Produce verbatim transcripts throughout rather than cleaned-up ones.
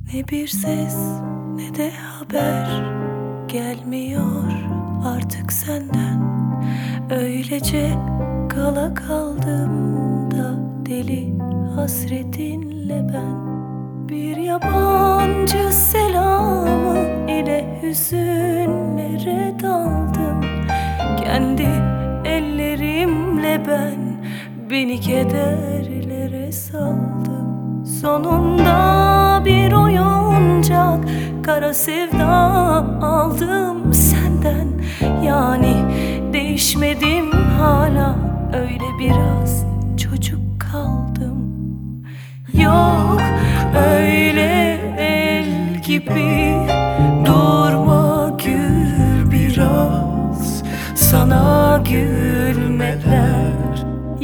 Ne bir ses ne de haber gelmiyor artık senden. Öylece kala kaldım da deli hasretinle ben. Bir yabancı selamı ile hüzünlere daldım. Kendi ellerimle ben beni kederlere saldım. Sonunda bir oyuncak kara sevda aldım senden. Yani değişmedim hala, öyle biraz çocuk kaldım. Yok öyle el gibi durma, gül biraz. Sana gülmeler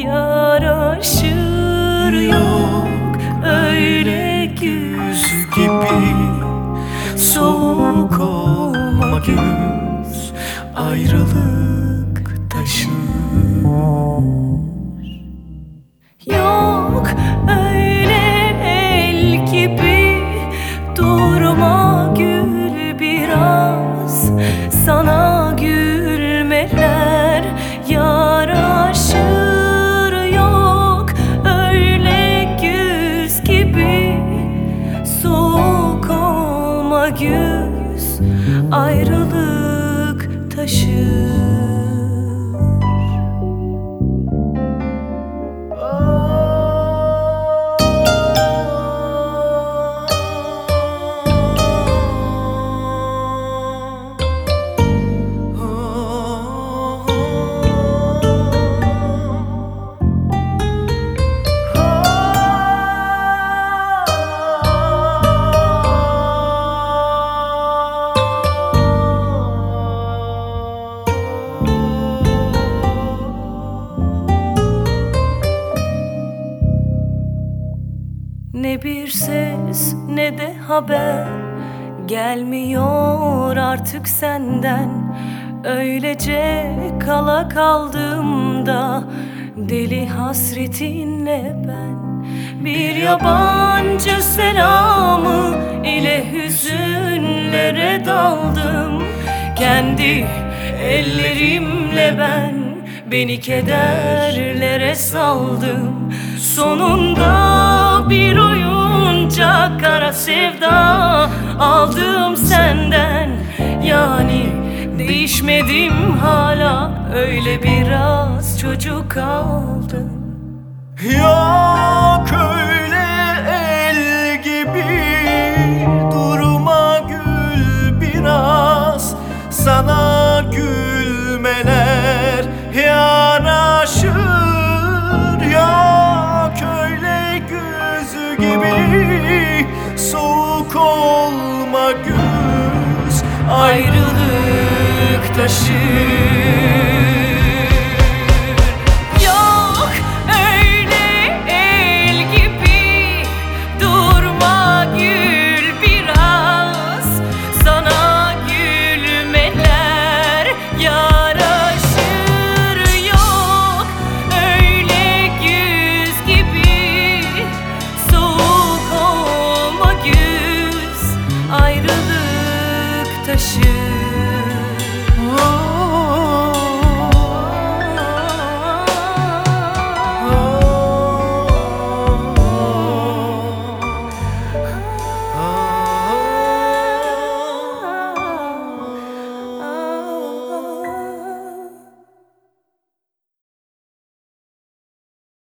yaraşır. Yok öyle güz gibi soğuk olma güz. Ayrılık taşır. Yok öyle el gibi durma, gül biraz. Sana gülmeler yaraşır. Yok öyle güz gibi soğuk olma güz. Ayrılık taşır. Ne bir ses ne de haber gelmiyor artık senden. Öylece kala kaldım da deli hasretinle ben. Bir yabancı selamı ile hüzünlere daldım. Kendi ellerimle ben beni kederlere saldım. Sonunda bir oyuncak kara sevda aldım senden. Yani değişmedim hala, öyle biraz çocuk kaldım. Yok öyle el gibi durma, gül biraz. Sana gülmeler yaraşır. Yok öyle güz gibi soğuk olma güz. Ayrılık taşır.